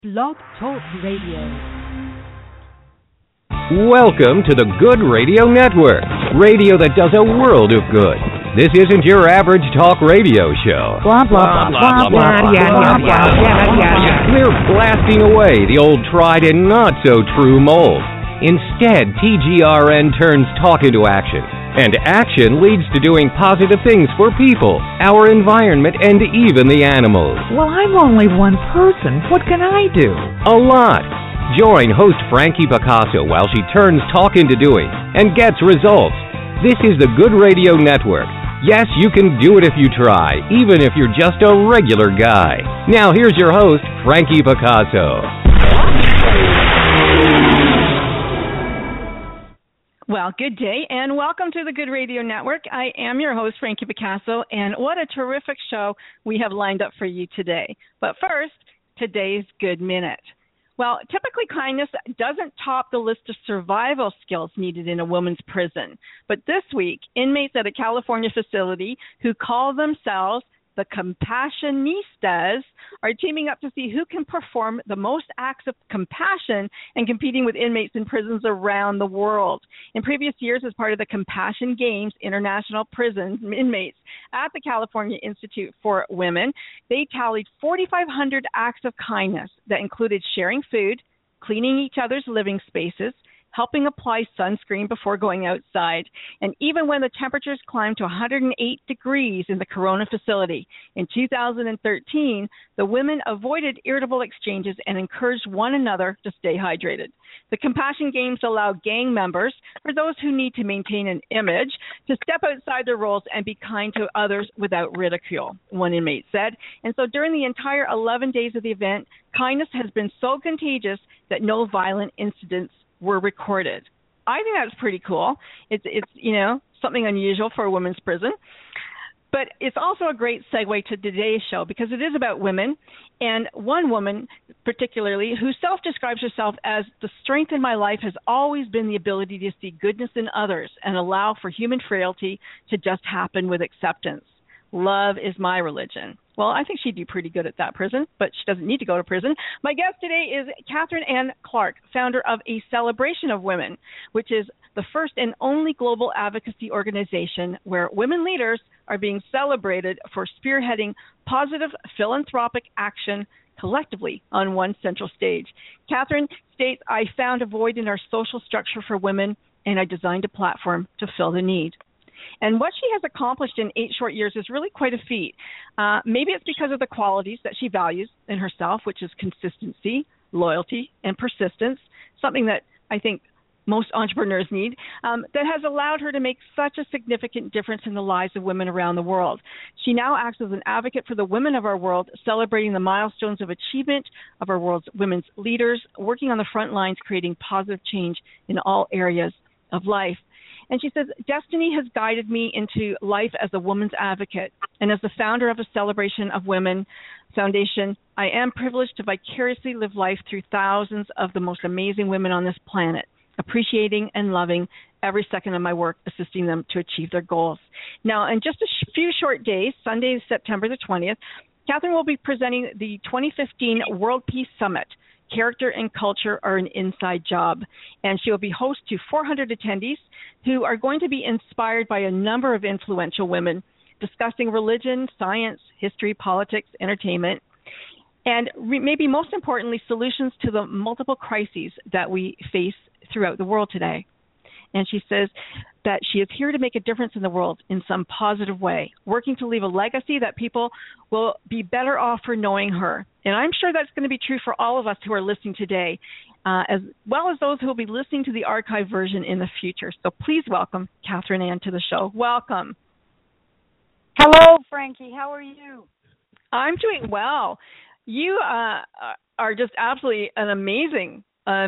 Blog Talk Radio. Welcome to the Good Radio Network, radio that does a world of good. This isn't your average talk radio show. Blah, blah, blah, blah, blah, yeah. We're blasting away the old tried and not so true mold. Instead, TGRN turns talk into action. And action leads to doing positive things for people, our environment, and even the animals. Well, I'm only one person. What can I do? A lot. Join host Frankie Picasso while she turns talk into doing and gets results. This is the Good Radio Network. Yes, you can do it if you try, even if you're just a regular guy. Now here's your host, Frankie Picasso. Well, good day, and welcome to the Good Radio Network. I am your host, Frankie Picasso, and what a terrific show we have lined up for you today. But first, today's Good Minute. Well, typically kindness doesn't top the list of survival skills needed in a woman's prison. But this week, inmates at a California facility who call themselves the Compassionistas are teaming up to see who can perform the most acts of compassion and competing with inmates in prisons around the world. In previous years, as part of the Compassion Games International Prison inmates at the California Institute for Women, they tallied 4,500 acts of kindness that included sharing food, cleaning each other's living spaces, helping apply sunscreen before going outside, and even when the temperatures climbed to 108 degrees in the Corona facility. In 2013, the women avoided irritable exchanges and encouraged one another to stay hydrated. The Compassion Games allow gang members, or those who need to maintain an image, to step outside their roles and be kind to others without ridicule, one inmate said. And so during the entire 11 days of the event, kindness has been so contagious that no violent incidents were recorded. I think that's pretty cool. It's something unusual for a women's prison. But it's also a great segue to today's show because it is about women, and one woman particularly who self-describes herself as the strength in my life has always been the ability to see goodness in others and allow for human frailty to just happen with acceptance. Love is my religion. Well, I think she'd do pretty good at that prison, but she doesn't need to go to prison. My guest today is Catherine Ann Clark, founder of A Celebration of Women, which is the first and only global advocacy organization where women leaders are being celebrated for spearheading positive philanthropic action collectively on one central stage. Catherine states, I found a void in our social structure for women, and I designed a platform to fill the need. And what she has accomplished in 8 short years is really quite a feat. Maybe it's because of the qualities that she values in herself, which is consistency, loyalty, and persistence, something that I think most entrepreneurs need, that has allowed her to make such a significant difference in the lives of women around the world. She now acts as an advocate for the women of our world, celebrating the milestones of achievement of our world's women's leaders, working on the front lines, creating positive change in all areas of life. And she says, destiny has guided me into life as a woman's advocate. And as the founder of A Celebration of Women Foundation, I am privileged to vicariously live life through thousands of the most amazing women on this planet, appreciating and loving every second of my work, assisting them to achieve their goals. Now, in just a few short days, Sunday, September the 20th, Catherine will be presenting the 2015 World Peace Summit. Character and culture are an inside job. And she will be host to 400 attendees who are going to be inspired by a number of influential women discussing religion, science, history, politics, entertainment, and maybe most importantly, solutions to the multiple crises that we face throughout the world today. And she says that she is here to make a difference in the world in some positive way, working to leave a legacy that people will be better off for knowing her. And I'm sure that's going to be true for all of us who are listening today, as well as those who will be listening to the archive version in the future. So please welcome Catherine Ann to the show. Welcome. Hello, Frankie. How are you? I'm doing well. You are just absolutely an amazing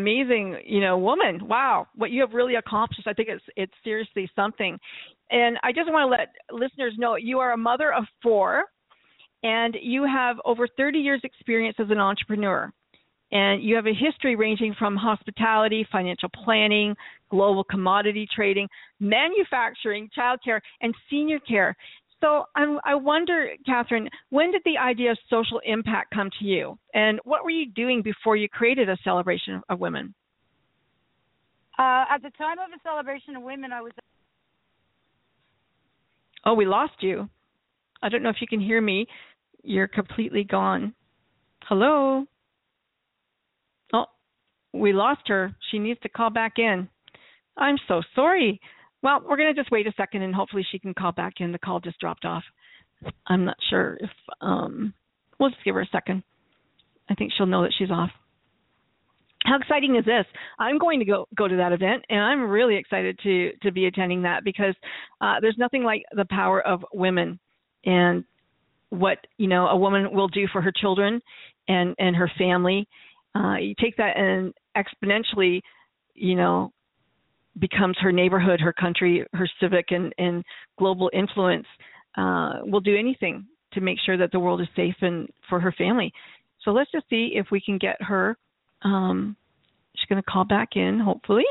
woman. Wow, what you have really accomplished. I think it's seriously something. And I just want to let listeners know you are a mother of 4, and you have over 30 years experience as an entrepreneur. And you have a history ranging from hospitality, financial planning, global commodity trading, manufacturing, childcare, and senior care. So I wonder, Catherine, when did the idea of social impact come to you? And what were you doing before you created a celebration of women? At the time of the celebration of women, I was... Oh, we lost you. I don't know if you can hear me. You're completely gone. Hello? Oh, we lost her. She needs to call back in. I'm so sorry. Well, we're going to just wait a second and hopefully she can call back in. The call just dropped off. I'm not sure if, we'll just give her a second. I think she'll know that she's off. How exciting is this? I'm going to go to that event, and I'm really excited to be attending that because there's nothing like the power of women and what, a woman will do for her children and her family. You take that and exponentially, becomes her neighborhood, her country, her civic and global influence. Will do anything to make sure that the world is safe and for her family. So let's just see if we can get her. She's going to call back in, hopefully.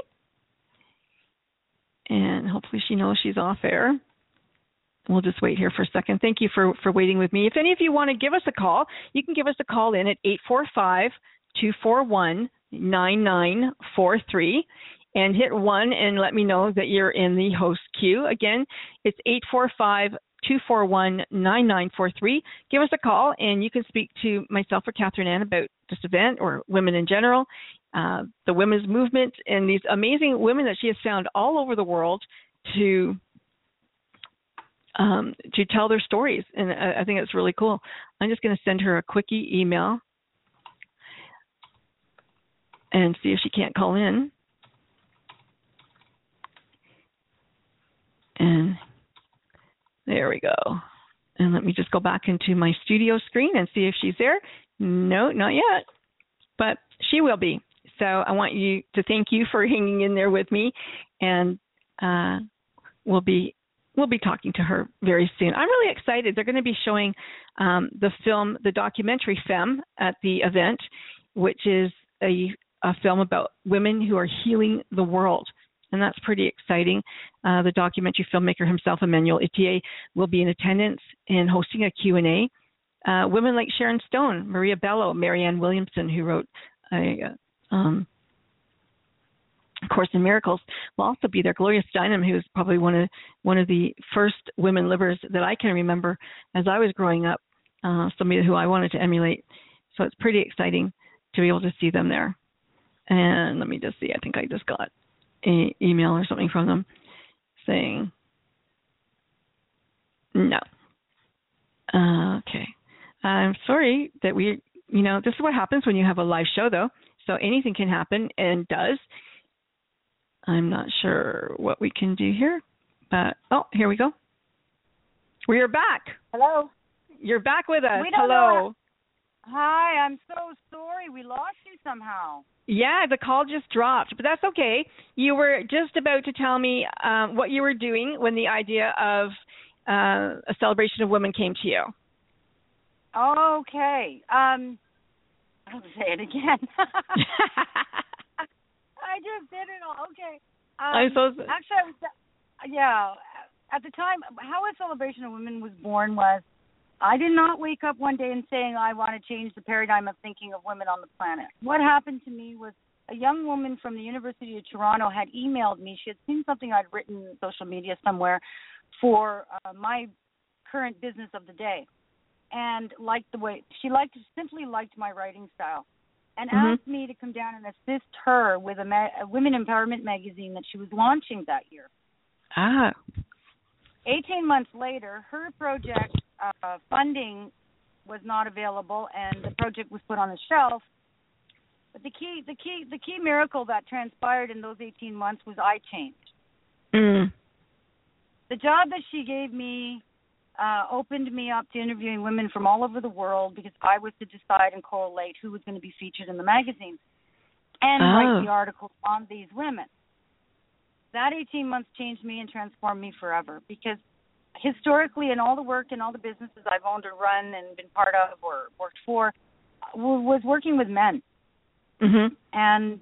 And hopefully she knows she's off air. We'll just wait here for a second. Thank you for waiting with me. If any of you want to give us a call, you can give us a call in at 845-241-9943 and hit 1 and let me know that you're in the host queue. Again, it's 845-241-9943. Give us a call and you can speak to myself or Catherine Ann about this event or women in general, the women's movement, and these amazing women that she has found all over the world to tell their stories. And I think it's really cool. I'm just going to send her a quickie email and see if she can't call in. And there we go. And let me just go back into my studio screen and see if she's there. No, not yet. But she will be. So I want you to thank you for hanging in there with me. And we'll be talking to her very soon. I'm really excited. They're going to be showing the documentary Femme at the event, which is a film about women who are healing the world. And that's pretty exciting. The documentary filmmaker himself, Emmanuel Itier, will be in attendance and hosting a Q&A. Women like Sharon Stone, Maria Bello, Marianne Williamson, who wrote A Course in Miracles, will also be there. Gloria Steinem, who is probably one of the first women livers that I can remember as I was growing up, somebody who I wanted to emulate. So it's pretty exciting to be able to see them there. And let me just see. I think I just got an email or something from them saying no. Okay. I'm sorry that this is what happens when you have a live show, though. So anything can happen and does. I'm not sure what we can do here, but here we go. We are back. Hello. You're back with us. Hello. Hi, I'm so sorry. We lost you somehow. Yeah, the call just dropped, but that's okay. You were just about to tell me what you were doing when the idea of a celebration of women came to you. Okay. I'll say it again. I just did it all. Okay. Actually, at the time, how a celebration of women was born was I did not wake up one day and saying I want to change the paradigm of thinking of women on the planet. What happened to me was a young woman from the University of Toronto had emailed me. She had seen something I'd written on social media somewhere for my current business of the day, and simply liked my writing style, and asked me to come down and assist her with a women empowerment magazine that she was launching that year. 18 months later, her project funding was not available, and the project was put on the shelf. But the key miracle that transpired in those 18 months was I changed. The job that she gave me opened me up to interviewing women from all over the world because I was to decide and correlate who was going to be featured in the magazine and write the articles on these women. That 18 months changed me and transformed me forever because historically in all the work and all the businesses I've owned or run and been part of or worked for was working with men. And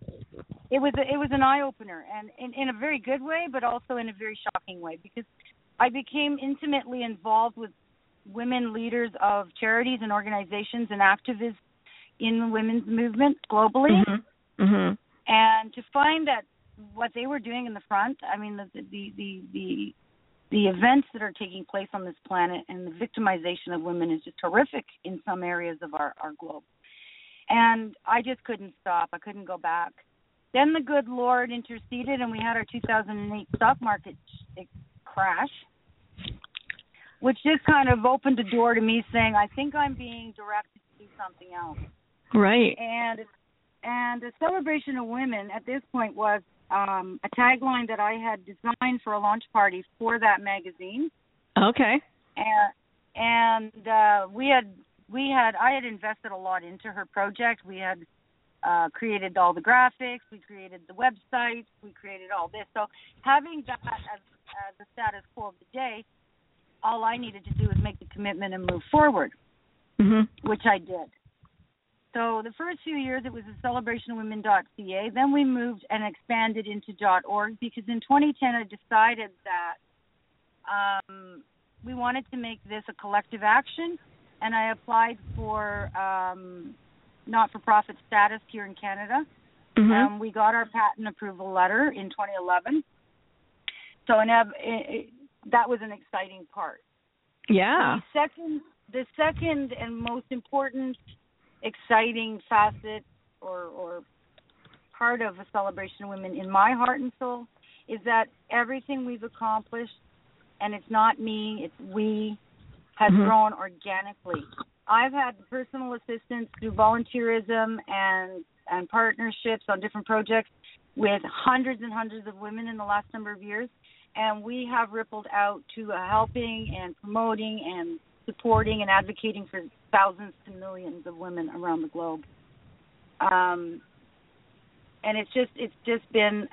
it was an eye-opener, and in a very good way, but also in a very shocking way, because I became intimately involved with women leaders of charities and organizations and activists in the women's movement globally. Mm-hmm. Mm-hmm. And to find that what they were doing in the front, I mean, the events that are taking place on this planet and the victimization of women is just horrific in some areas of our globe. And I just couldn't stop. I couldn't go back. Then the good Lord interceded, and we had our 2008 stock market crash, which just kind of opened the door to me saying, I think I'm being directed to do something else. Right. And the celebration of women at this point was a tagline that I had designed for a launch party for that magazine. Okay. And I had invested a lot into her project. We had created all the graphics, we created the website, we created all this. So having that as the status quo of the day, all I needed to do was make the commitment and move forward, which I did. So the first few years it was a celebrationofwomen.ca. Then we moved and expanded into .org because in 2010 I decided that we wanted to make this a collective action, and I applied for not-for-profit status here in Canada. We got our patent approval letter in 2011. So that was an exciting part. Yeah. The second and most important exciting facet or part of a celebration of women in my heart and soul is that everything we've accomplished, and it's not me, it's we, has grown organically. I've had personal assistance through volunteerism and partnerships on different projects with hundreds and hundreds of women in the last number of years, and we have rippled out to helping and promoting and supporting and advocating for thousands to millions of women around the globe. And it's been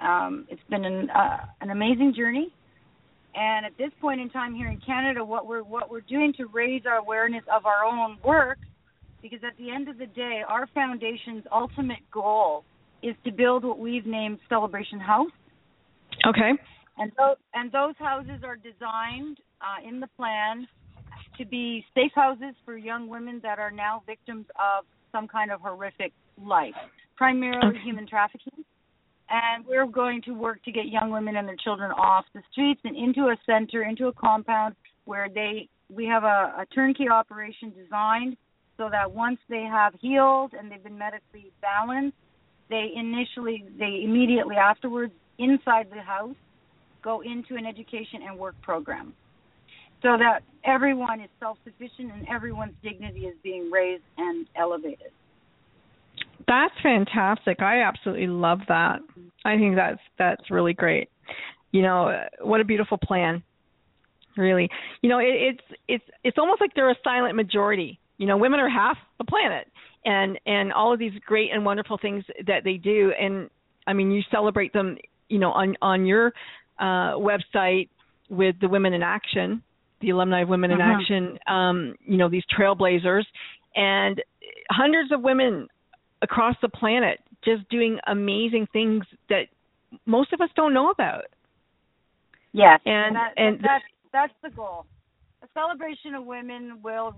an amazing journey. And at this point in time here in Canada, what we're doing to raise our awareness of our own work, because at the end of the day, our foundation's ultimate goal is to build what we've named Celebration House. Okay. And those houses are designed in the plan to be safe houses for young women that are now victims of some kind of horrific life, primarily human trafficking. And we're going to work to get young women and their children off the streets and into a center, into a compound where we have a turnkey operation designed so that once they have healed and they've been medically balanced, they immediately afterwards inside the house go into an education and work program so that everyone is self-sufficient and everyone's dignity is being raised and elevated. That's fantastic. I absolutely love that. I think that's really great. You know, what a beautiful plan. Really. You know, it's almost like they're a silent majority. You know, women are half the planet, and all of these great and wonderful things that they do. And I mean, you celebrate them, you know, on your website with the Women in Action, the alumni of Women in Action. You know, these trailblazers and hundreds of women across the planet just doing amazing things that most of us don't know about. Yes, and that's the goal. A celebration of women will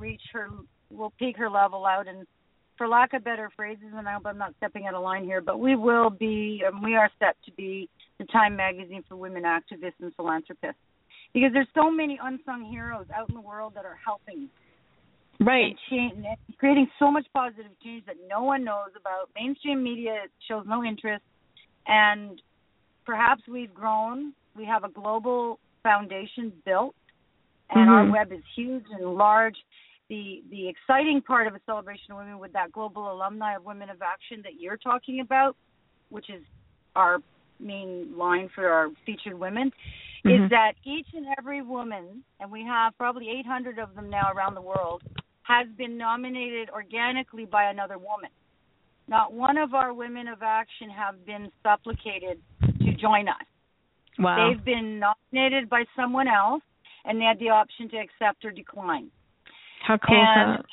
peak her level out, and for lack of better phrases, and I hope I'm not stepping out of line here, but we are set to be the Time magazine for women activists and philanthropists, because there's so many unsung heroes out in the world that are helping. Right. And creating so much positive change that no one knows about. Mainstream media shows no interest. And perhaps we've grown. We have a global foundation built. And our web is huge and large. The exciting part of a celebration of women with that global alumni of Women of Action that you're talking about, which is our main line for our featured women, is that each and every woman, and we have probably 800 of them now around the world, has been nominated organically by another woman. Not one of our Women of Action have been supplicated to join us. Wow. They've been nominated by someone else, and they had the option to accept or decline. How cool is that?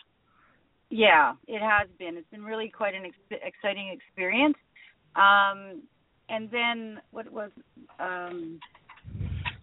Yeah, it has been. It's been really quite an exciting experience. And then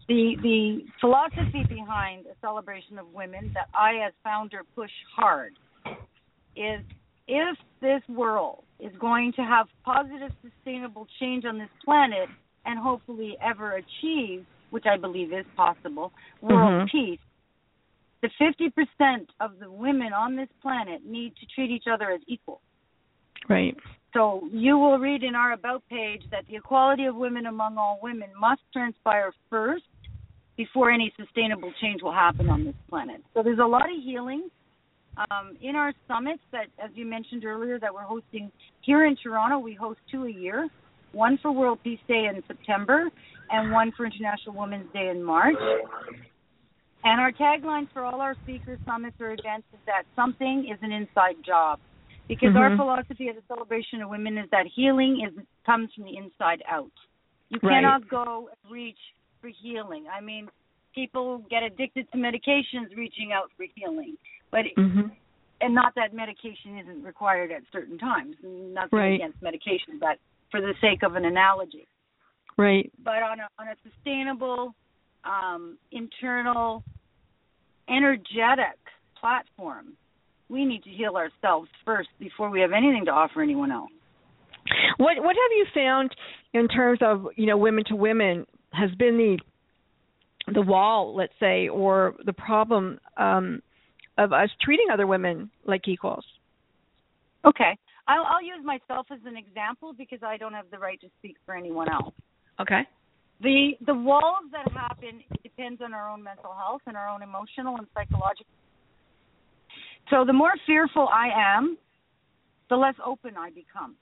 The philosophy behind a celebration of women that I, as founder, push hard is if this world is going to have positive, sustainable change on this planet and hopefully ever achieve, which I believe is possible, world peace, the 50% of the women on this planet need to treat each other as equal. Right. So you will read in our About page that the equality of women among all women must transpire first before any sustainable change will happen on this planet. So there's a lot of healing in our summits that, as you mentioned earlier, that we're hosting here in Toronto. We host 2 a year, one for World Peace Day in September and one for International Women's Day in March. And our taglines for all our speakers, summits, or events is that something is an inside job. Because our philosophy of the celebration of women is that healing comes from the inside out. You cannot go and reach for healing. I mean, people get addicted to medications reaching out for healing. But and not that medication isn't required at certain times. Nothing against medication, but for the sake of an analogy. Right. But on a sustainable, internal, energetic platform, we need to heal ourselves first before we have anything to offer anyone else. What have you found in terms of, women to women has been the wall, let's say, or the problem of us treating other women like equals? Okay. I'll use myself as an example because I don't have the right to speak for anyone else. Okay. The walls that happen depends on our own mental health and our own emotional and psychological. So the more fearful I am, the less open I become.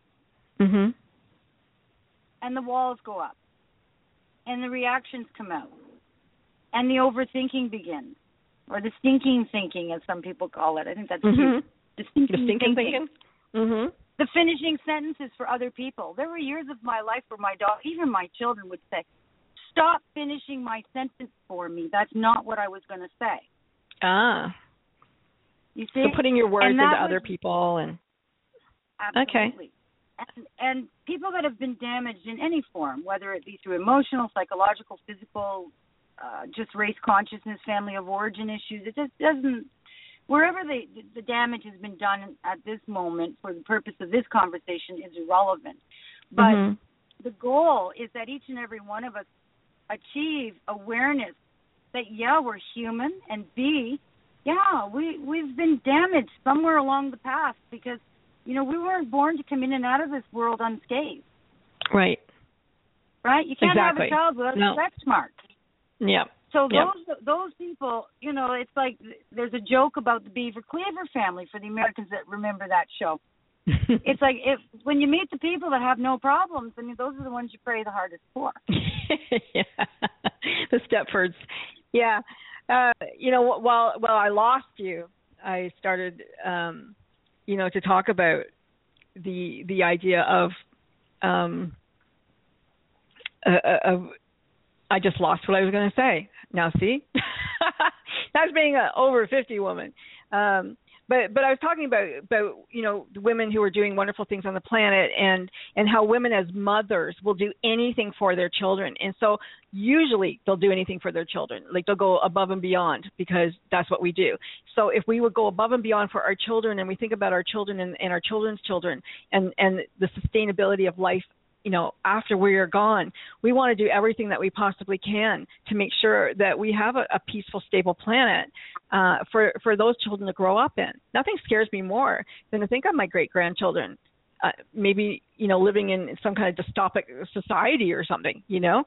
And the walls go up. And the reactions come out. And the overthinking begins. Or the stinking thinking, as some people call it. I think that's cute. The stinking thinking. The finishing sentences for other people. There were years of my life where my dog, even my children, would say, "Stop finishing my sentence for me. That's not what I was going to say." Ah. You see? So putting your words into other people and absolutely. Okay. And people that have been damaged in any form, whether it be through emotional, psychological, physical, just race consciousness, family of origin issues, it just doesn't. Wherever the damage has been done at this moment for the purpose of this conversation is irrelevant. But the goal is that each and every one of us achieve awareness that, yeah, we're human, and B, yeah, we've been damaged somewhere along the path because, we weren't born to come in and out of this world unscathed. Right? You can't have a child without a sex mark. Yeah. So those people, it's like there's a joke about the Beaver Cleaver family for the Americans that remember that show. It's like when you meet the people that have no problems, I mean, those are the ones you pray the hardest for. The Stepfords. Yeah. While I lost you, I started, to talk about the idea of I just lost what I was going to say. Now, see, that's being an over 50 woman. But I was talking about the women who are doing wonderful things on the planet and how women as mothers will do anything for their children. And so usually they'll do anything for their children. Like they'll go above and beyond because that's what we do. So if we would go above and beyond for our children and we think about our children and our children's children and the sustainability of life, after we are gone, we want to do everything that we possibly can to make sure that we have a peaceful, stable planet for those children to grow up in. Nothing scares me more than to think of my great-grandchildren, maybe, living in some kind of dystopic society or something,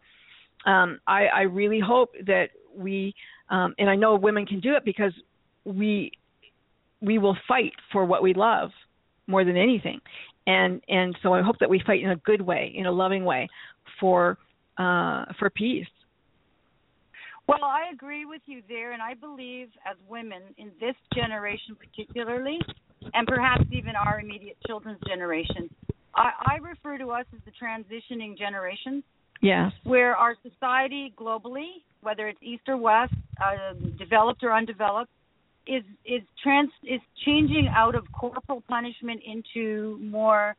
I really hope that we, and I know women can do it because we will fight for what we love more than anything. And so I hope that we fight in a good way, in a loving way, for peace. Well, I agree with you there, and I believe as women in this generation particularly, and perhaps even our immediate children's generation, I refer to us as the transitioning generation. Yes. Where our society globally, whether it's East or West, developed or undeveloped, is changing out of corporal punishment into more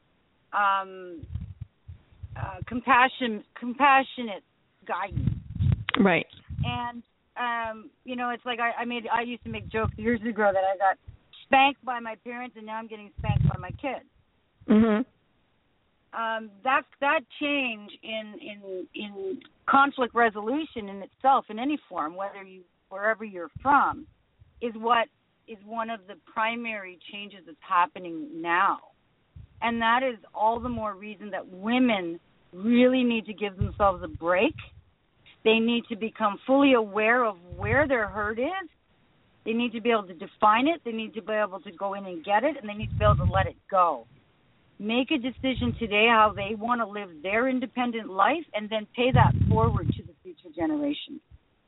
compassionate guidance. Right. And it's like I used to make jokes years ago that I got spanked by my parents, and now I'm getting spanked by my kids. Mhm. That change in conflict resolution in itself, in any form, wherever you're from, is one of the primary changes that's happening now. And that is all the more reason that women really need to give themselves a break. They need to become fully aware of where their hurt is. They need to be able to define it. They need to be able to go in and get it, and they need to be able to let it go. Make a decision today how they want to live their independent life, and then pay that forward to the future generations.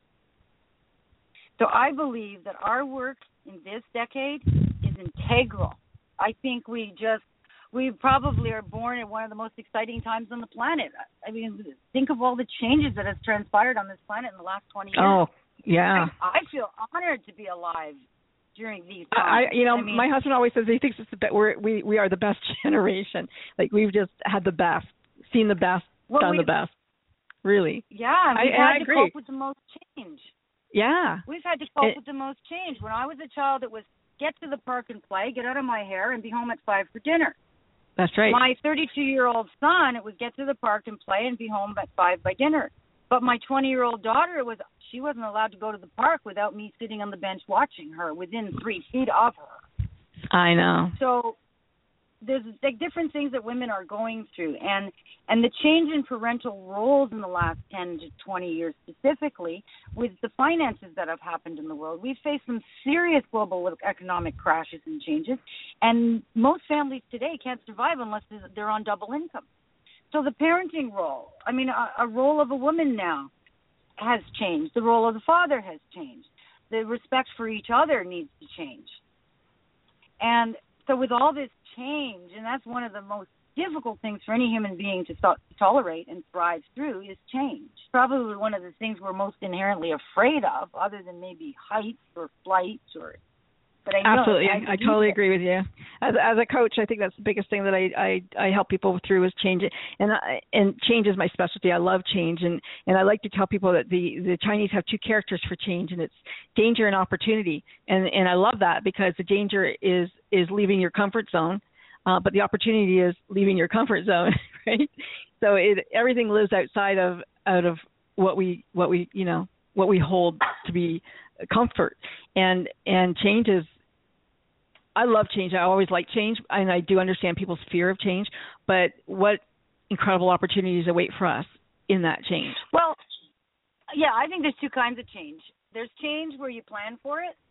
So I believe that our work in this decade is integral. I think we probably are born at one of the most exciting times on the planet. I mean, think of all the changes that have transpired on this planet in the last 20 years. Oh, yeah. I feel honored to be alive during these times. My husband always says he thinks it's we are the best generation. Like, we've just had the best, seen the best, done the best. Really. Yeah, we've had to cope with the most change. Yeah. We've had to cope with the most change. When I was a child, it was get to the park and play, get out of my hair, and be home at 5 for dinner. That's right. My 32-year-old son, it was get to the park and play and be home at 5 by dinner. But my 20-year-old daughter, she wasn't allowed to go to the park without me sitting on the bench watching her within 3 feet of her. I know. So there's like different things that women are going through, and the change in parental roles in the last 10 to 20 years specifically, with the finances that have happened in the world. We've faced some serious global economic crashes and changes, and most families today can't survive unless they're on double income. So the parenting role, a role of a woman now has changed. The role of the father has changed. The respect for each other needs to change. And so with all this change, and that's one of the most difficult things for any human being to tolerate and thrive through, is change. Probably one of the things we're most inherently afraid of, other than maybe heights or flights or. But absolutely, I totally agree with you. As a coach, I think that's the biggest thing that I help people through is change. And change is my specialty. I love change, and I like to tell people that the Chinese have 2 characters for change, and it's danger and opportunity. And I love that, because the danger is leaving your comfort zone, but the opportunity is leaving your comfort zone, right? So everything lives outside of what we hold to be comfort, and change is. I love change. I always like change, and I do understand people's fear of change. But what incredible opportunities await for us in that change? Well, yeah, I think there's 2 kinds of change. There's change where you plan for it.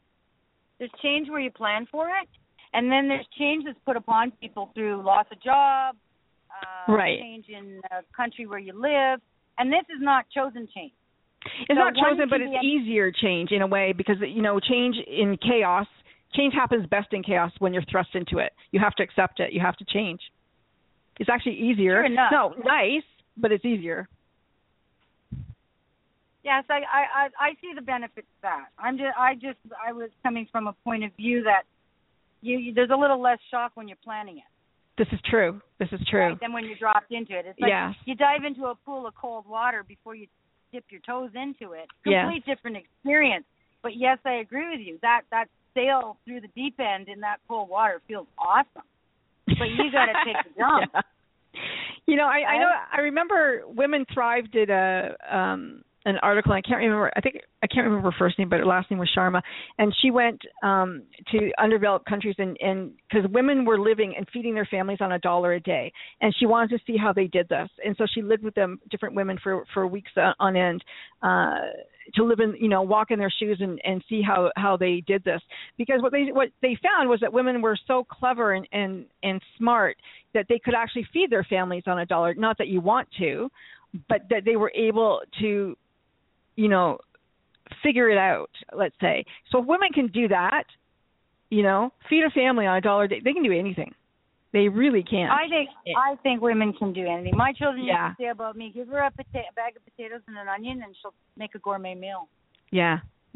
And then there's change that's put upon people through loss of job, right. Change in the country where you live, and this is not chosen change. It's not chosen, but it's easier change in a way, because, change in chaos, change happens best in chaos when you're thrust into it. You have to accept it. You have to change. It's actually easier. No, nice, but it's easier. Yes, I see the benefits of that. I was coming from a point of view that there's a little less shock when you're planning it. This is true. Right, than when you dropped into it. It's like you dive into a pool of cold water before you dip your toes into it. Complete different experience. But yes, I agree with you. That sail through the deep end in that cold water feels awesome. But you got to take the jump. Yeah. I remember Women Thrive did an article. I can't remember her first name, but her last name was Sharma, and she went to underdeveloped countries, and because women were living and feeding their families on $1 a day, and she wanted to see how they did this, and so she lived with them, different women, for weeks on end, to live in, walk in their shoes and see how they did this, because what they found was that women were so clever and smart that they could actually feed their families on $1. Not that you want to, but that they were able to figure it out, let's say. So if women can do that, feed a family on $1 a day, they can do anything. They really can. I think women can do anything. My children used to say about me, give her a bag of potatoes and an onion, and she'll make a gourmet meal. Yeah.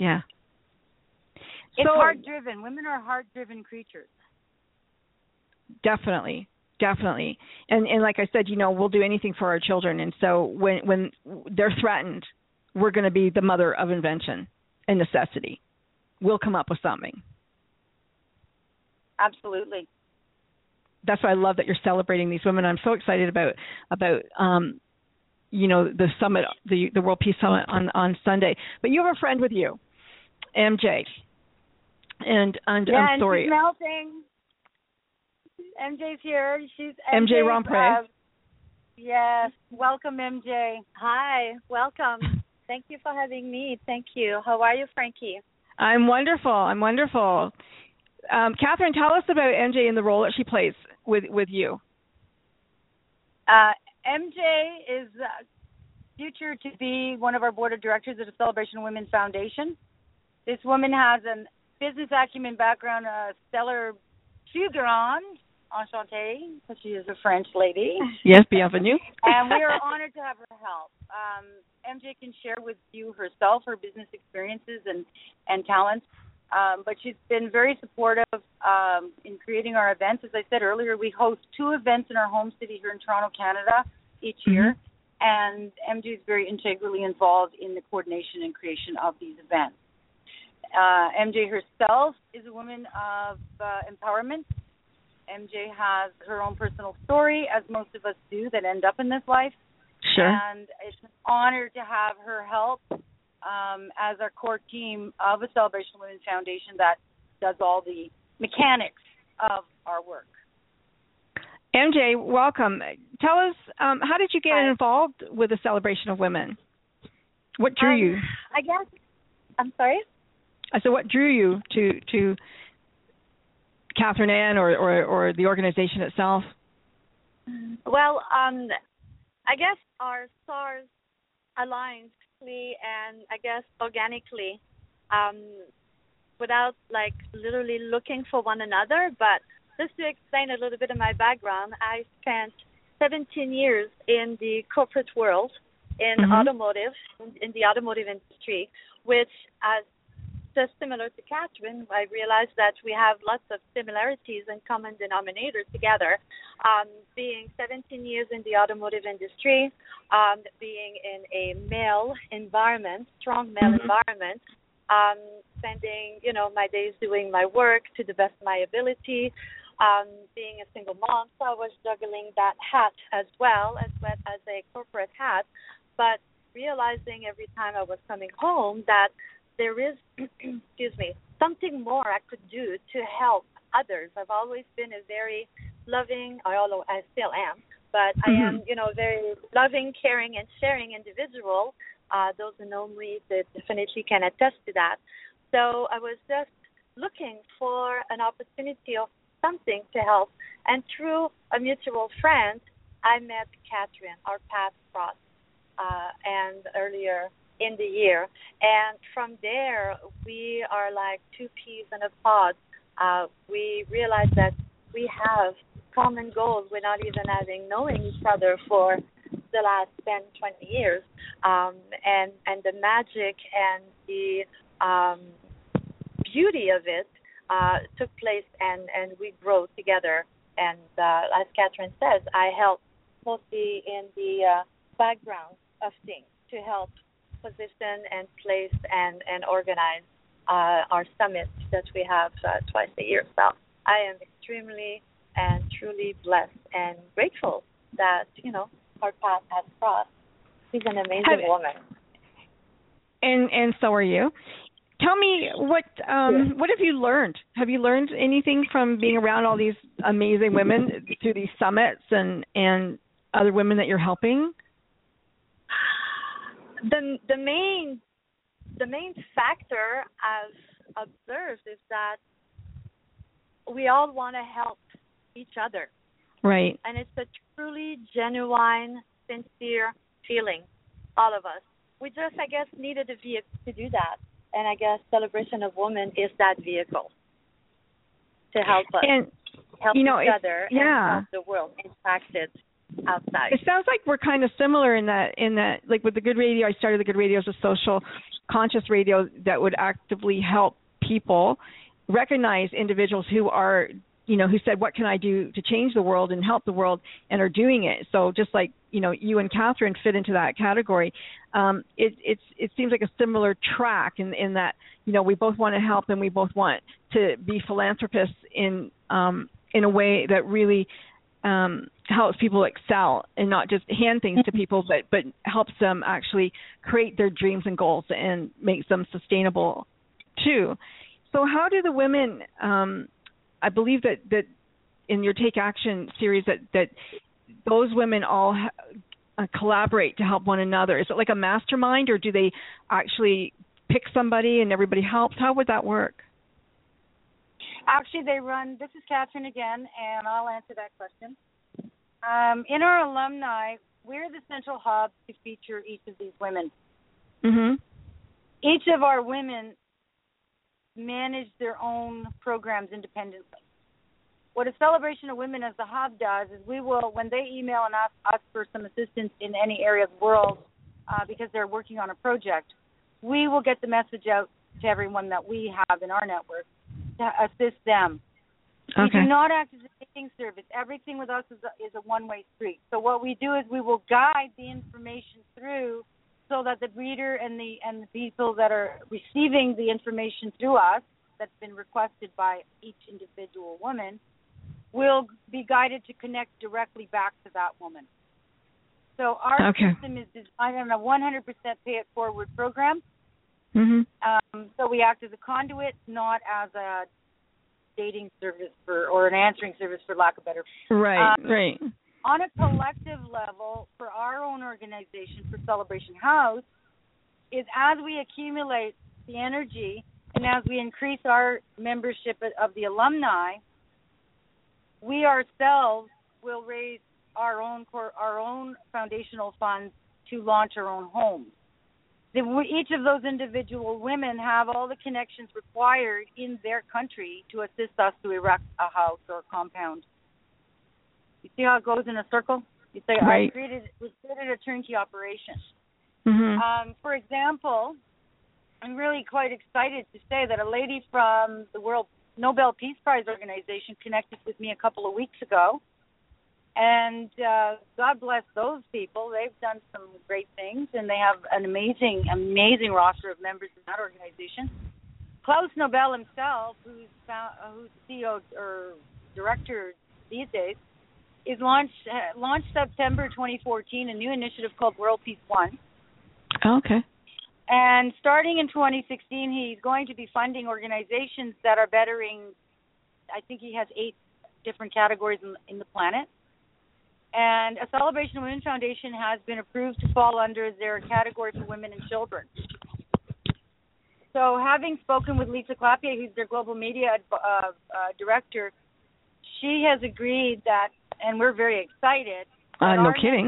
It's heart-driven. Women are heart-driven creatures. Definitely. And like I said, we'll do anything for our children. And so when they're threatened, we're going to be the mother of invention and necessity. We'll come up with something. Absolutely. That's why I love that you're celebrating these women. I'm so excited about the summit, the World Peace Summit on Sunday. But you have a friend with you, MJ, and I'm sorry. She's melting. MJ's here. She's MJ Romprey. Yes. Welcome, MJ. Hi. Welcome. Thank you for having me. Thank you. How are you, Frankie? I'm wonderful. Catherine, tell us about MJ and the role that she plays with you. MJ is future to be one of our board of directors at the Celebration of Women Foundation. This woman has a business acumen background, stellar grande, enchantée, because she is a French lady. Yes, bienvenue. And we are honored to have her help. MJ can share with you herself, her business experiences and talents. But she's been very supportive in creating our events. As I said earlier, we host 2 events in our home city here in Toronto, Canada, each year. And MJ is very integrally involved in the coordination and creation of these events. MJ herself is a woman of empowerment. MJ has her own personal story, as most of us do, that end up in this life. Sure. And it's an honor to have her help as our core team of the Celebration of Women Foundation that does all the mechanics of our work. MJ, welcome. Tell us, how did you get involved with the Celebration of Women? What drew you? I guess, I'm sorry? So what drew you to Catherine Ann or the organization itself? Well, I guess our stars aligned and I guess organically, without like literally looking for one another. But just to explain a little bit of my background, I spent 17 years in the corporate world, in automotive, in the automotive industry, which, as just similar to Catherine, I realized that we have lots of similarities and common denominators together. Being 17 years in the automotive industry, being in a male environment, strong male environment, spending, my days doing my work to the best of my ability, being a single mom, so I was juggling that hat as well as a corporate hat, but realizing every time I was coming home that there is, something more I could do to help others. I've always been a very loving, although I still am, but I am, very loving, caring, and sharing individual. Those who know me definitely can attest to that. So I was just looking for an opportunity of something to help. And through a mutual friend, I met Catherine. Our paths crossed, and earlier in the year. And from there, we are like two peas in a pod. We realize that we have common goals without even having knowing each other for the last 10, 20 years. And the magic and the beauty of it took place, and we grow together. And as Catherine says, I help mostly in the background of things to help position and place and organize our summits that we have twice a year. So I am extremely and truly blessed and grateful that, our path has crossed. She's an amazing woman. And so are you. Tell me, what have you learned? Have you learned anything from being around all these amazing women through these summits and other women that you're helping? The main factor I've observed is that we all want to help each other. Right. And it's a truly genuine, sincere feeling, all of us. We just, I guess, needed a vehicle to do that. And I guess Celebration of Women is that vehicle to help us, help each other, and help the world impacted outside. It sounds like we're kind of similar in that, like with the Good Radio, I started the Good Radio as a social conscious radio that would actively help people recognize individuals who are, who said, what can I do to change the world and help the world, and are doing it. So just like, you and Catherine fit into that category. it seems like a similar track in that, you know, we both want to help and we both want to be philanthropists in a way that really helps people excel and not just hand things to people, but helps them actually create their dreams and goals and makes them sustainable too. So how do the women, I believe that in your Take Action series that those women all collaborate to help one another? Is it like a mastermind, or do they actually pick somebody and everybody helps? How would that work? Actually, they run, this is Catherine again, and I'll answer that question. In our alumni, we're the central hub to feature each of these women. Mm-hmm. Each of our women manage their own programs independently. What a Celebration of Women as the hub does is we will, when they email and ask us for some assistance in any area of the world because they're working on a project, we will get the message out to everyone that we have in our network to assist them. Okay. We do not act as a dating service. Everything with us is a one-way street. So what we do is we will guide the information through so that the reader and the people that are receiving the information through us that's been requested by each individual woman will be guided to connect directly back to that woman. So our system is designed on a 100% pay-it-forward program. Mm-hmm. So we act as a conduit, not as a dating service or an answering service, for lack of better. Right, right. On a collective level, for our own organization, for Celebration House, is as we accumulate the energy and as we increase our membership of the alumni, we ourselves will raise our own foundational funds to launch our own homes. Each of those individual women have all the connections required in their country to assist us to erect a house or a compound. You see how it goes in a circle? You say, right. we created a turnkey operation. Mm-hmm. For example, I'm really quite excited to say that a lady from the World Nobel Peace Prize organization connected with me a couple of weeks ago. And God bless those people. They've done some great things, and they have an amazing, amazing roster of members in that organization. Klaus Nobel himself, who's CEO or director these days, is launched September 2014 a new initiative called World Peace One. Okay. And starting in 2016, he's going to be funding organizations that are bettering, I think he has 8 different categories in the planet. And a Celebration of Women Foundation has been approved to fall under their category for women and children. So having spoken with Lisa Clapier, who's their global media director, she has agreed that, and we're very excited. No kidding.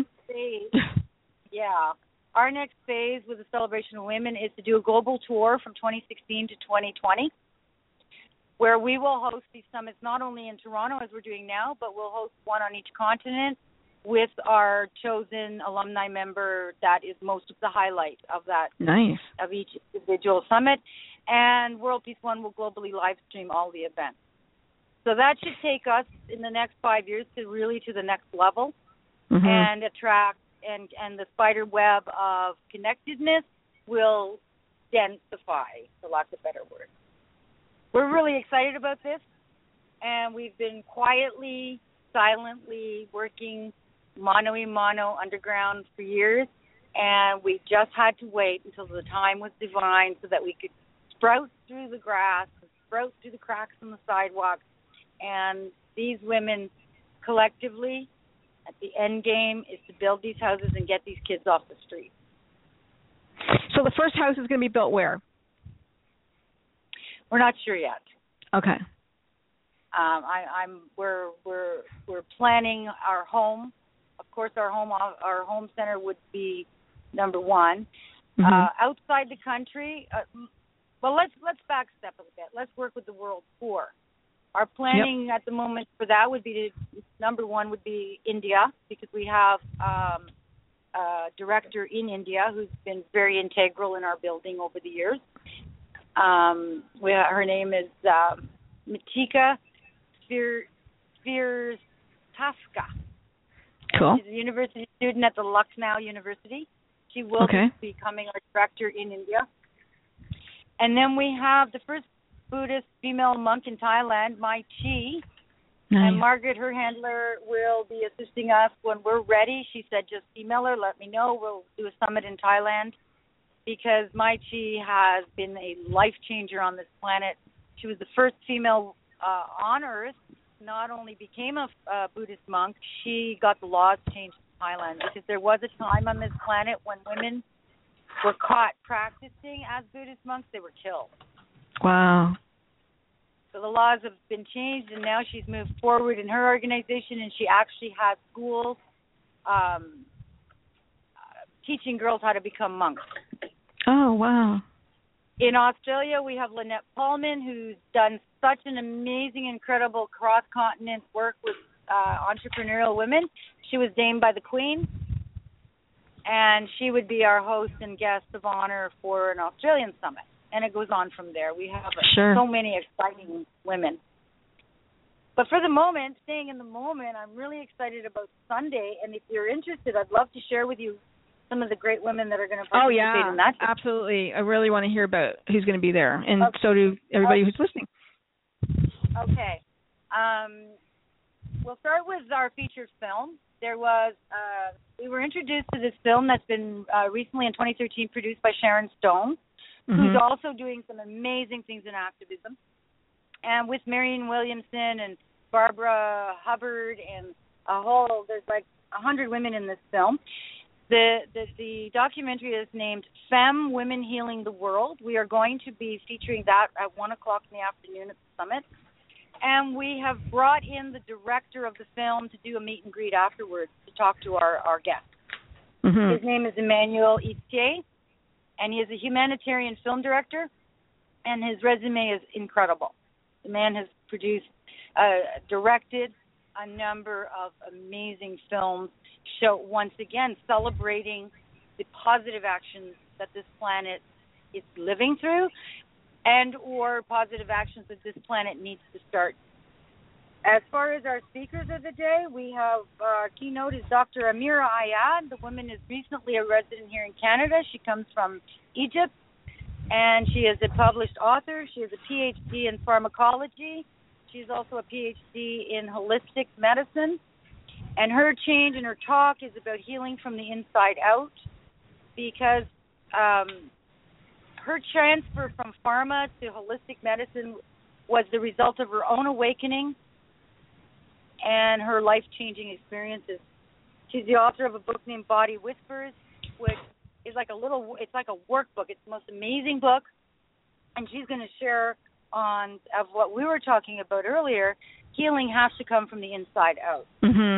Our next phase with the Celebration of Women is to do a global tour from 2016 to 2020, where we will host these summits not only in Toronto as we're doing now, but we'll host one on each continent with our chosen alumni member that is most of the highlight of that. Nice. Of each individual summit. And World Peace One will globally live stream all the events. So that should take us in the next 5 years to the next level, mm-hmm. and attract and the spider web of connectedness will densify, for lack of a better word. We're really excited about this, and we've been quietly, silently working mano a mano underground for years, and we just had to wait until the time was divine so that we could sprout through the grass, sprout through the cracks in the sidewalk, and these women collectively, at the end game, is to build these houses and get these kids off the street. So the first house is going to be built where? We're not sure yet. Okay. We're planning our home. Of course, our home center would be number one. Mm-hmm. Outside the country, let's back step a bit. Let's work with the world tour. Our planning at the moment for that would be number one would be India, because we have a director in India who's been very integral in our building over the years. Her name is Matika Svirtaska. Cool. She's a university student at the Lucknow University. She will be becoming our director in India. And then we have the first Buddhist female monk in Thailand, Mai Chi. Nice. And Margaret, her handler, will be assisting us when we're ready. She said, just email her, let me know. We'll do a summit in Thailand, because Mai Chi has been a life changer on this planet. She was the first female on Earth, not only became a Buddhist monk, she got the laws changed in Thailand, because there was a time on this planet when women were caught practicing as Buddhist monks, they were killed. Wow. So the laws have been changed, and now she's moved forward in her organization, and she actually has schools teaching girls how to become monks. Oh, wow. In Australia, we have Lynette Pullman, who's done such an amazing, incredible cross-continent work with entrepreneurial women. She was named by the Queen, and she would be our host and guest of honor for an Australian summit. And it goes on from there. We have so many exciting women. But for the moment, staying in the moment, I'm really excited about Sunday. And if you're interested, I'd love to share with you some of the great women that are going to participate in that. Absolutely. I really want to hear about who's going to be there. And so do everybody who's listening. Okay. We'll start with our featured film. There was, we were introduced to this film that's been recently in 2013 produced by Sharon Stone, who's also doing some amazing things in activism. And with Marianne Williamson and Barbara Hubbard and there's like 100 women in this film. The documentary is named Femme Women Healing the World. We are going to be featuring that at 1 o'clock in the afternoon at the summit. And we have brought in the director of the film to do a meet and greet afterwards to talk to our guest. His name is Emmanuel Itier, and he is a humanitarian film director, and his resume is incredible. The man has produced, directed a number of amazing films, once again celebrating the positive actions that this planet is living through, and or positive actions that this planet needs to start. As far as our speakers of the day, we have our keynote is Dr. Amira Ayad. The woman is recently a resident here in Canada. She comes from Egypt, and she is a published author. She has a PhD in pharmacology. She's also a PhD in holistic medicine. And her change in her talk is about healing from the inside out, because her transfer from pharma to holistic medicine was the result of her own awakening and her life-changing experiences. She's the author of a book named Body Whispers, which is like it's like a workbook. It's the most amazing book, and she's going to share of what we were talking about earlier. Healing has to come from the inside out.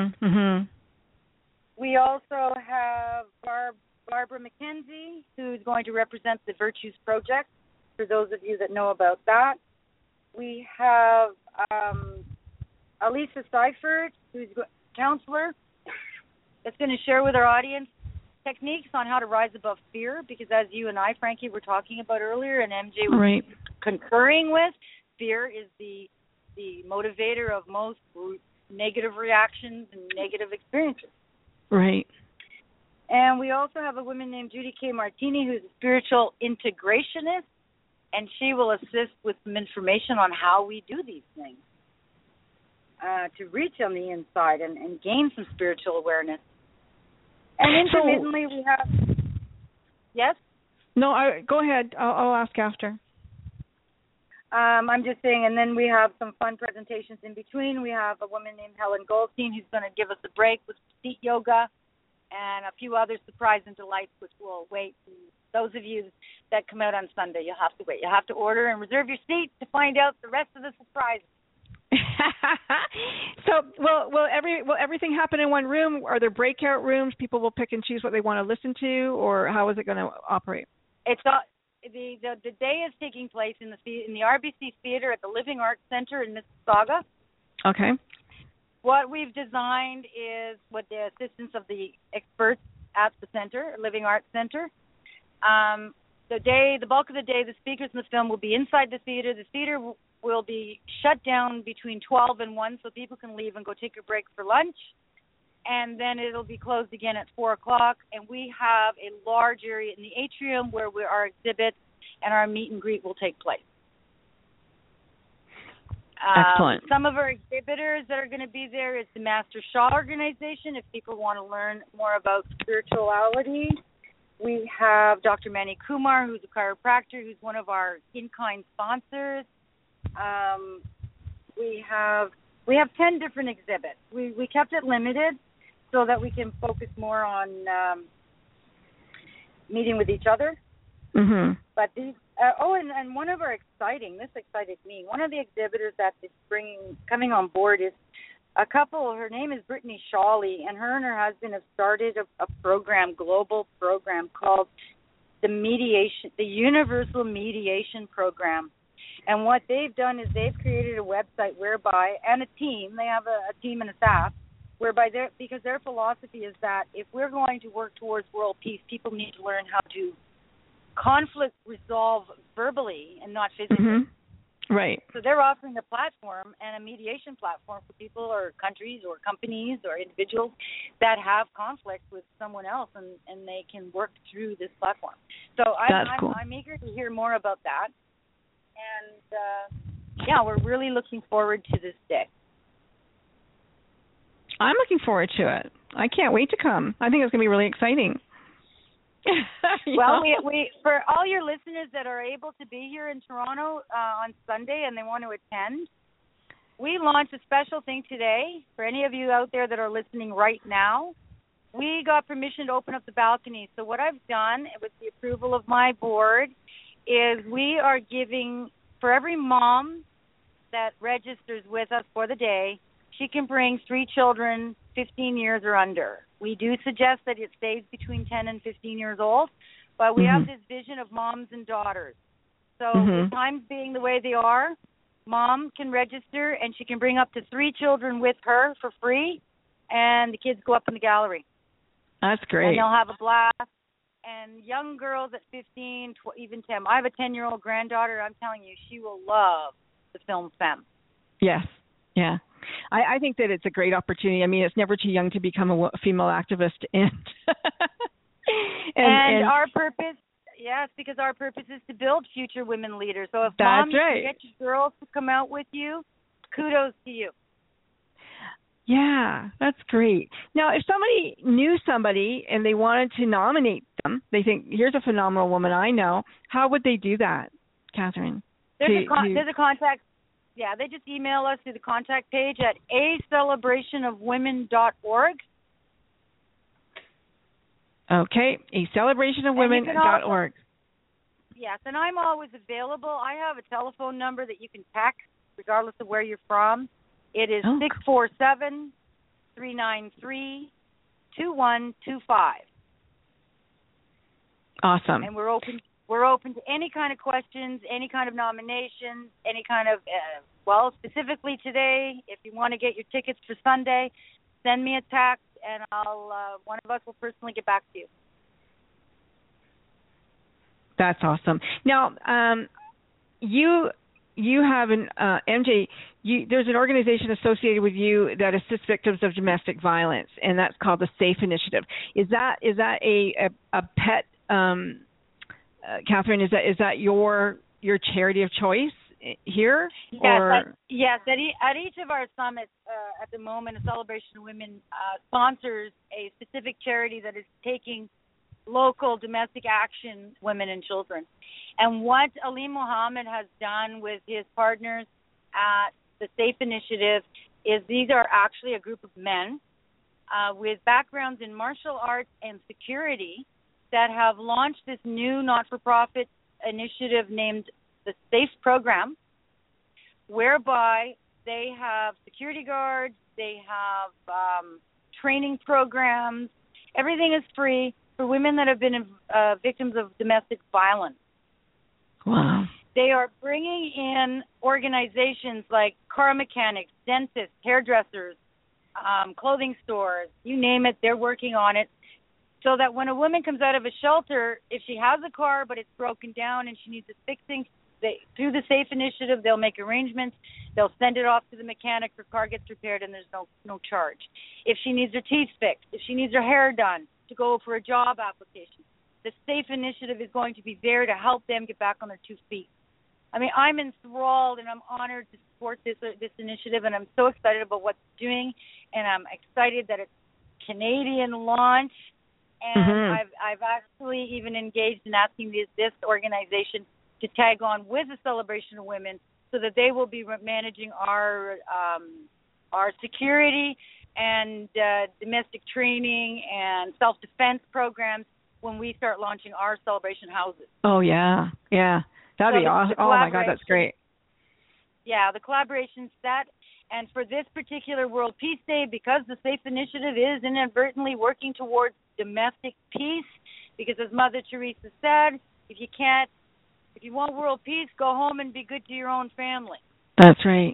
We also have Barbara McKenzie, who's going to represent the Virtues Project, for those of you that know about that. We have Alisa Seifert, who's a counselor, that's going to share with our audience techniques on how to rise above fear, because as you and I, Frankie, were talking about earlier, and MJ was concurring with, fear is the motivator of most negative reactions and negative experiences. Right. And we also have a woman named Judy K. Martini, who's a spiritual integrationist, and she will assist with some information on how we do these things to reach on the inside and gain some spiritual awareness. And intermittently we have... Yes? No, go ahead. I'll ask after. I'm just saying, and then we have some fun presentations in between. We have a woman named Helen Goldstein who's going to give us a break with seat yoga and a few other surprise and delights, which will wait. And those of you that come out on Sunday, you'll have to wait. You'll have to order and reserve your seat to find out the rest of the surprises. So, will everything happen in one room? Are there breakout rooms? People will pick and choose what they want to listen to, or how is it going to operate? It's the day is taking place in the RBC Theatre at the Living Arts Center in Mississauga. Okay. What we've designed is, with the assistance of the experts at the center, Living Arts Center, the bulk of the day, the speakers in the film will be inside the theater. The theater will be shut down between 12 and 1, so people can leave and go take a break for lunch. and then it'll be closed again at 4 o'clock. And we have a large area in the atrium where our exhibit and our meet and greet will take place. Excellent. Some of our exhibitors that are going to be there is the Master Shah organization, if people want to learn more about spirituality. We have Dr. Mani Kumar, who's a chiropractor, who's one of our in-kind sponsors. We have 10 different exhibits. We kept it limited so that we can focus more on meeting with each other. Mm-hmm. But these, and one of our this excited me. One of the exhibitors that is coming on board is a couple. Her name is Brittany Shawley, and her husband have started a global program called the Universal Mediation Program. And what they've done is they've created a website whereby, and a team, they have a team and a staff, whereby because their philosophy is that if we're going to work towards world peace, people need to learn how to conflict resolve verbally and not physically. Mm-hmm. Right. So they're offering a platform and a mediation platform for people or countries or companies or individuals that have conflict with someone else, and they can work through this platform. So I'm eager to hear more about that. And, we're really looking forward to this day. I'm looking forward to it. I can't wait to come. I think it's going to be really exciting. Well, we for all your listeners that are able to be here in Toronto on Sunday and they want to attend, we launched a special thing today. For any of you out there that are listening right now, we got permission to open up the balcony. So what I've done, with the approval of my board, is we are giving, for every mom that registers with us for the day, she can bring 3 children 15 years or under. We do suggest that it stays between 10 and 15 years old, but we have this vision of moms and daughters. So with times being the way they are, mom can register and she can bring up to 3 children with her for free, and the kids go up in the gallery. That's great. And they'll have a blast. And young girls at 15, even 10. I have a 10-year-old granddaughter. I'm telling you, she will love the film Femme. Yes. Yeah. I think that it's a great opportunity. I mean, it's never too young to become a female activist. And our purpose, yes, because our purpose is to build future women leaders. So if That's mom right. can get your girls to come out with you, kudos to you. Yeah, that's great. Now, if somebody knew somebody and they wanted to nominate them, they think, here's a phenomenal woman I know, how would they do that, Catherine? There's a contact. Yeah, they just email us through the contact page at acelebrationofwomen.org. Okay, acelebrationofwomen.org. Yes, and I'm always available. I have a telephone number that you can text, regardless of where you're from. It is 647-393-2125. Awesome. And we're open to any kind of questions, any kind of nominations, any kind of specifically today, if you want to get your tickets for Sunday, send me a text and I'll one of us will personally get back to you. That's awesome. Now, you have an MJ. There's an organization associated with you that assists victims of domestic violence, and that's called the SAFE Initiative. Is that a pet, Catherine? Is that your charity of choice here? Yes. At each of our summits at the moment, a Celebration of Women sponsors a specific charity that is taking local domestic action, women and children. And what Aleem Mohammed has done with his partners at the SAFE Initiative is these are actually a group of men with backgrounds in martial arts and security that have launched this new not-for-profit initiative named the SAFE Program, whereby they have security guards, they have training programs. Everything is free for women that have been victims of domestic violence. Wow. They are bringing in organizations like car mechanics, dentists, hairdressers, clothing stores, you name it, they're working on it, so that when a woman comes out of a shelter, if she has a car but it's broken down and she needs it fixing, through the SAFE initiative, they'll make arrangements. They'll send it off to the mechanic. Her car gets repaired, and there's no charge. If she needs her teeth fixed, if she needs her hair done to go for a job application, the SAFE initiative is going to be there to help them get back on their 2 feet. I mean, I'm enthralled, and I'm honored to support this initiative, and I'm so excited about what it's doing, and I'm excited that it's Canadian launch. And I've actually even engaged in asking this organization to tag on with the Celebration of Women so that they will be managing our security and domestic training and self-defense programs when we start launching our celebration houses. Oh, yeah. That'd be awesome. Oh, my God, that's great. Yeah, the collaboration's set. And for this particular World Peace Day, because the SAFE initiative is inadvertently working towards domestic peace, because as Mother Teresa said, if you want world peace, go home and be good to your own family. That's right.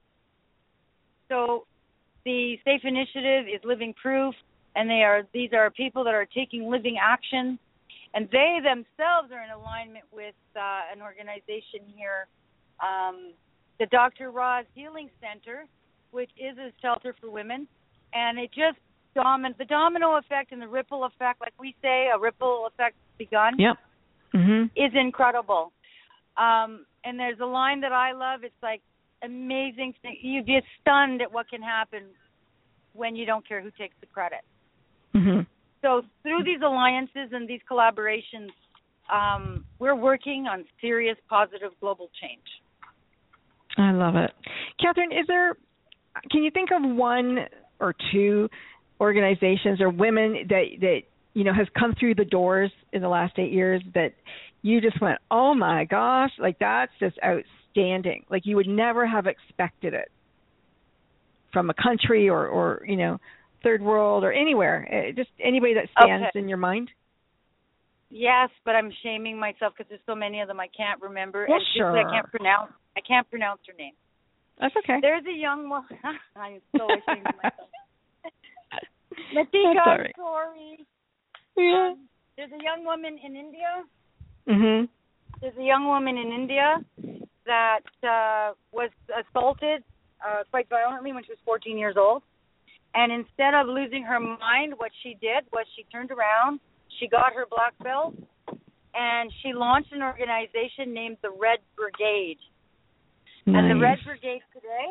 So the SAFE initiative is living proof, and these are people that are taking living action, and they themselves are in alignment with an organization here, the Dr. Roz Healing Center, which is a shelter for women, and it just the domino effect and the ripple effect, like we say, a ripple effect begun. Yep. Is incredible. And there's a line that I love. It's like amazing. You'd be stunned at what can happen when you don't care who takes the credit. So through these alliances and these collaborations, we're working on serious positive global change. I love it. Catherine, can you think of one or two organizations or women that has come through the doors in the last 8 years that you just went, oh my gosh, like that's just outstanding. Like you would never have expected it from a country or third world or anywhere. Just anybody that stands in your mind? Yes, but I'm shaming myself because there's so many of them I can't remember. Well, and sure. I can't pronounce her name. That's okay. There's a young woman. I'm so ashamed of myself. Latika, I'm sorry. Yeah. There's a young woman in India. There's a young woman in India that was assaulted quite violently when she was 14 years old. And instead of losing her mind, what she did was she turned around, she got her black belt, and she launched an organization named the Red Brigade. Nice. And the Red Brigade today...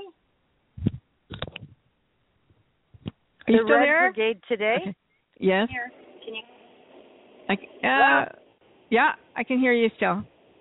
Are you still Red there? Brigade today... Okay. Yes. Here, can you... Yeah, I can hear you still.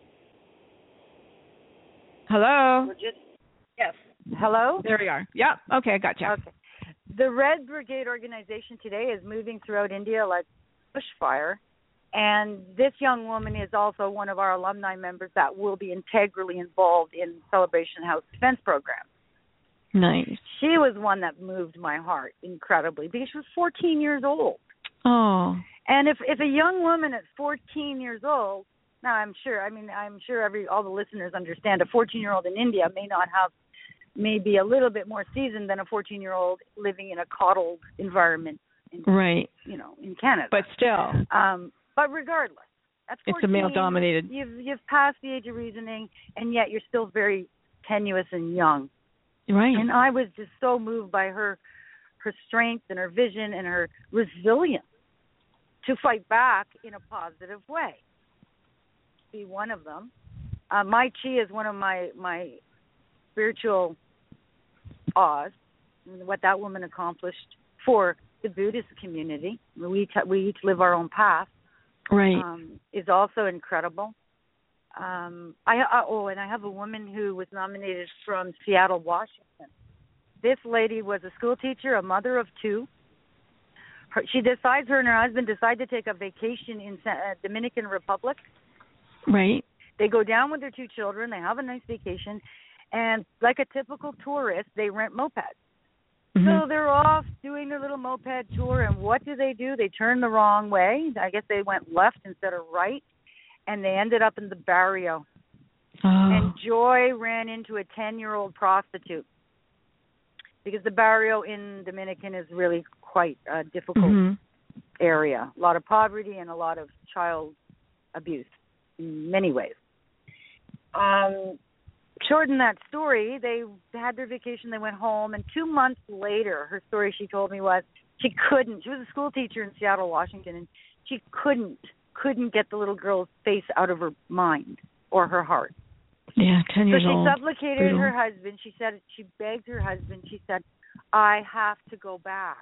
Hello? Yes. Hello? There we are. Yeah, okay, I got you. Okay. The Red Brigade organization today is moving throughout India like bushfire, and this young woman is also one of our alumni members that will be integrally involved in Celebration House Defense Program. Nice. She was one that moved my heart incredibly because she was 14 years old. Oh. And if a young woman at 14 years old, now I'm sure all the listeners understand a 14-year-old in India may not have maybe a little bit more seasoned than a 14-year-old living in a coddled environment in Canada. But still. But regardless, at 14, it's a male-dominated. You've passed the age of reasoning, and yet you're still very tenuous and young. Right. And I was just so moved by her strength and her vision and her resilience to fight back in a positive way. Be one of them. Mai Chi is one of my spiritual awes, what that woman accomplished for the Buddhist community. We each live our own path. Right. Is also incredible. And I have a woman who was nominated from Seattle, Washington. This lady was a school teacher, a mother of two. Her and her husband decide to take a vacation in Dominican Republic. Right. They go down with their two children. They have a nice vacation. And like a typical tourist, they rent mopeds. Mm-hmm. So they're off doing their little moped tour. And what do? They turn the wrong way. I guess they went left instead of right. And they ended up in the barrio. Oh. And Joy ran into a 10-year-old prostitute. Because the barrio in Dominican is really quite a difficult area. A lot of poverty and a lot of child abuse in many ways. shorten that story, they had their vacation, they went home, and 2 months later, her story she told me was she was a school teacher in Seattle, Washington, and she couldn't get the little girl's face out of her mind or her heart. Yeah, 10 years old. So she supplicated her husband. She said, she begged her husband. She said, I have to go back.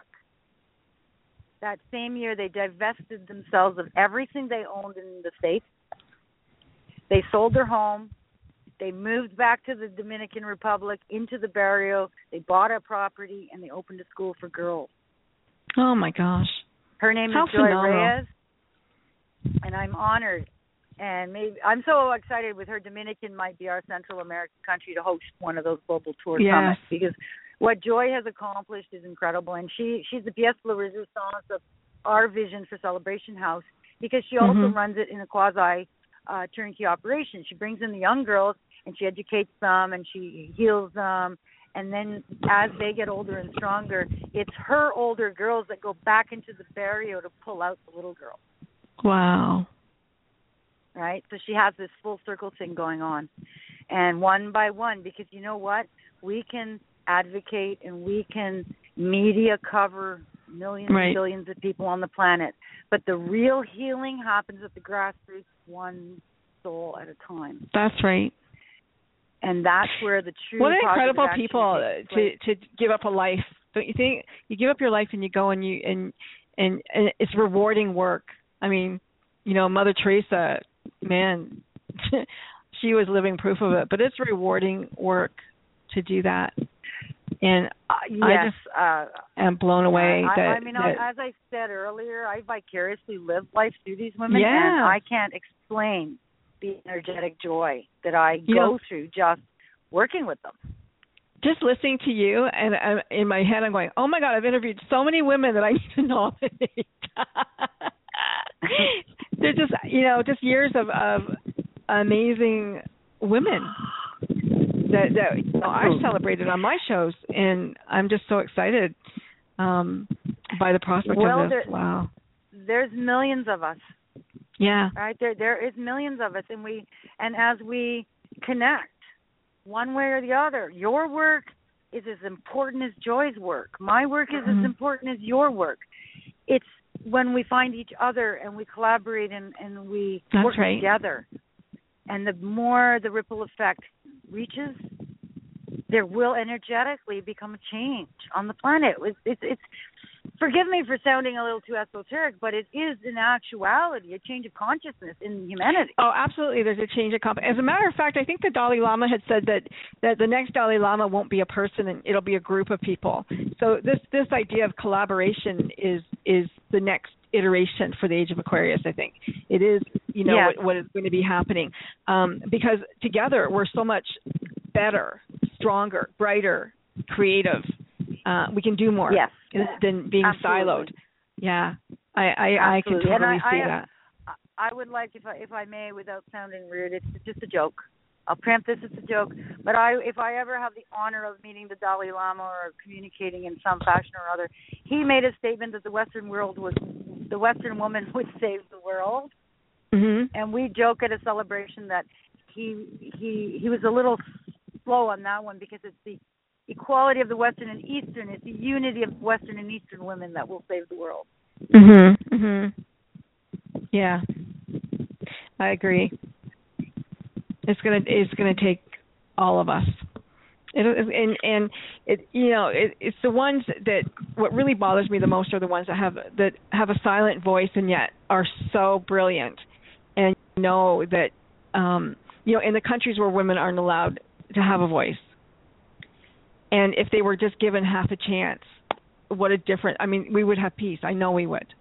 That same year, they divested themselves of everything they owned in the States. They sold their home. They moved back to the Dominican Republic, into the barrio. They bought a property, and they opened a school for girls. Oh, my gosh. Her name is Joy Reyes, and I'm honored. And I'm so excited with her. Dominican might be our Central American country to host one of those global tour summits, because what Joy has accomplished is incredible. And she's the pièce de résistance of our vision for Celebration House, because she also runs it in a quasi turnkey operation. She brings in the young girls and she educates them and she heals them. And then as they get older and stronger, it's her older girls that go back into the barrio to pull out the little girl. Wow. Right? So she has this full circle thing going on. And one by one, because you know what? We can advocate and we can media cover millions and billions of people on the planet. But the real healing happens at the grassroots, one soul at a time. That's right. And that's where the true what incredible people to give up a life. Don't you think? You give up your life and you go and and it's rewarding work. I mean, you know, Mother Teresa, man, she was living proof of it. But it's rewarding work to do that. And I just am blown away. As I said earlier, I vicariously live life through these women, and I can't explain the energetic joy that I go through just working with them. Just listening to you, and in my head, I'm going, "Oh my God, I've interviewed so many women that I need to nominate." They're just years of amazing women that I celebrated on my shows, and I'm just so excited by the prospect of this. Wow, there's millions of us. Yeah, right. There is millions of us, and as we connect, one way or the other, your work is as important as Joy's work. My work is as important as your work. It's when we find each other and we collaborate and we work together. And the more the ripple effect reaches, there will energetically become a change on the planet. It's forgive me for sounding a little too esoteric, but it is in actuality a change of consciousness in humanity. Oh, absolutely. There's a change of consciousness. As a matter of fact, I think the Dalai Lama had said that the next Dalai Lama won't be a person, and it'll be a group of people. So this idea of collaboration is the next iteration for the Age of Aquarius, I think. It is, what is going to be happening. Because together we're so much better, stronger, brighter, creative. We can do more than being siloed. Yeah, I can totally see that. I would like, if I may, without sounding rude, it's just a joke. I'll preempt this, it's a joke. But if I ever have the honor of meeting the Dalai Lama or communicating in some fashion or other, he made a statement that the Western woman would save the world. Mm-hmm. And we joke at a celebration that he was a little slow on that one, because it's the equality of the Western and Eastern. It's the unity of Western and Eastern women that will save the world. Mm-hmm. Mm-hmm. Yeah, I agree. It's gonna take all of us. It's the ones that what really bothers me the most are the ones that have a silent voice and yet are so brilliant, and know that in the countries where women aren't allowed to have a voice, and if they were just given half a chance, what a difference! I mean, we would have peace. I know we would.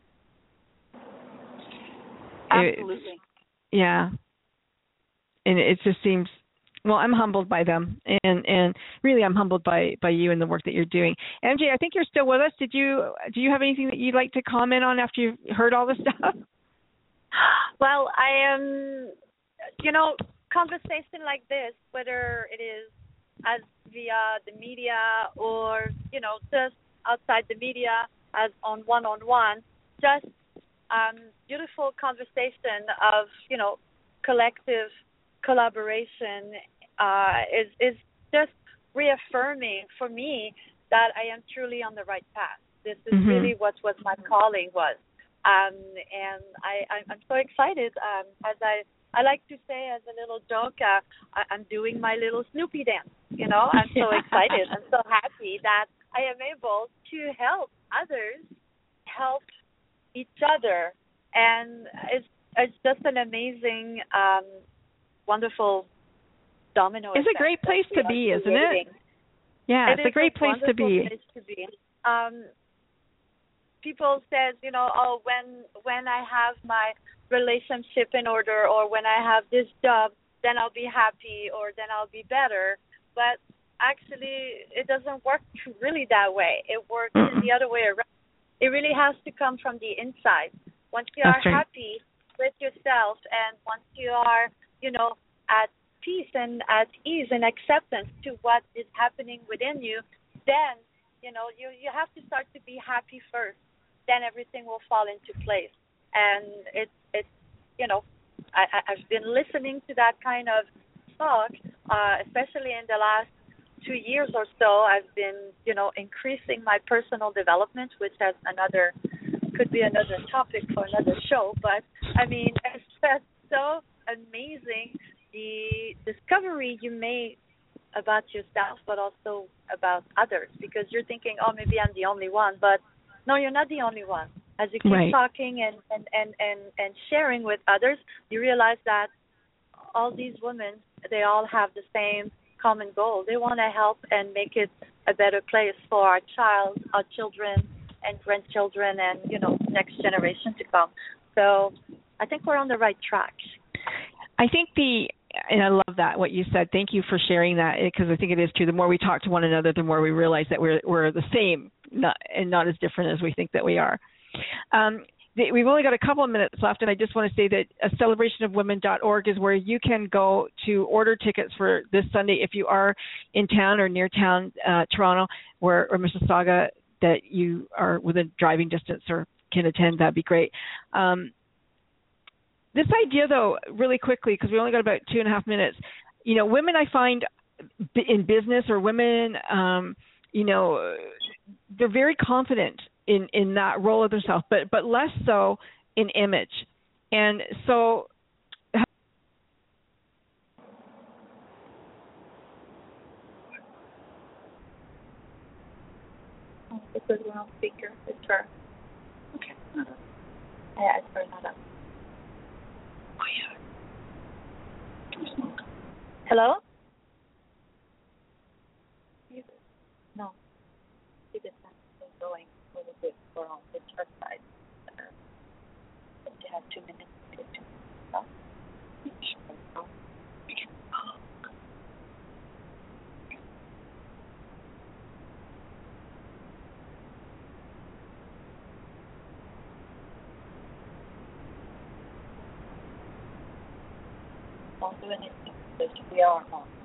Absolutely. Yeah. And it just seems, well, I'm humbled by them, and really I'm humbled by you and the work that you're doing. MJ, I think you're still with us. Do you have anything that you'd like to comment on after you've heard all this stuff? Well, I am, conversation like this, whether it is as via the media or, just outside the media as on one-on-one, just beautiful conversation of, collective collaboration is just reaffirming for me that I am truly on the right path. This is really what my calling was. And I'm so excited. As I like to say as a little joke, I'm doing my little Snoopy dance. I'm so excited. I'm so happy that I am able to help others help each other. And it's just an amazing, wonderful domino effect. It's a great place to be, isn't it? Yeah, it's a great place to be. People says, oh, when I have my relationship in order, or when I have this job, then I'll be happy, or then I'll be better. But actually, it doesn't work really that way. It works the other way around. It really has to come from the inside. Once you are happy with yourself, and once you are, at peace and at ease and acceptance to what is happening within you, then, you have to start to be happy first. Then everything will fall into place. And it's I've been listening to that kind of talk, especially in the last 2 years or so. I've been, increasing my personal development, which could be another topic for another show. But I mean, it's just so amazing the discovery you made about yourself, but also about others, because you're thinking, oh, maybe I'm the only one, but no, you're not the only one. As you keep talking and sharing with others, you realize that all these women, they all have the same common goal. They want to help and make it a better place for our children and grandchildren and, next generation to come. So I think we're on the right track. I think and I love that, what you said. Thank you for sharing that, because I think it is true. The more we talk to one another, the more we realize that we're the same, not as different as we think that we are. We've only got a couple of minutes left, and I just want to say that celebrationofwomen.org is where you can go to order tickets for this Sunday if you are in town or near town, Toronto, or Mississauga, that you are within driving distance or can attend. That'd be great. This idea, though, really quickly, because we only got about 2.5 minutes, women I find in business, or women, they're very confident in that role of themselves, but less so in image. And so because we're on speaker, it's her. Okay. I turned that up. Oh, yeah. Hello? No. She did not going a little bit for on the church side. She has 2 minutes to get to stuff. Don't do anything because we are on.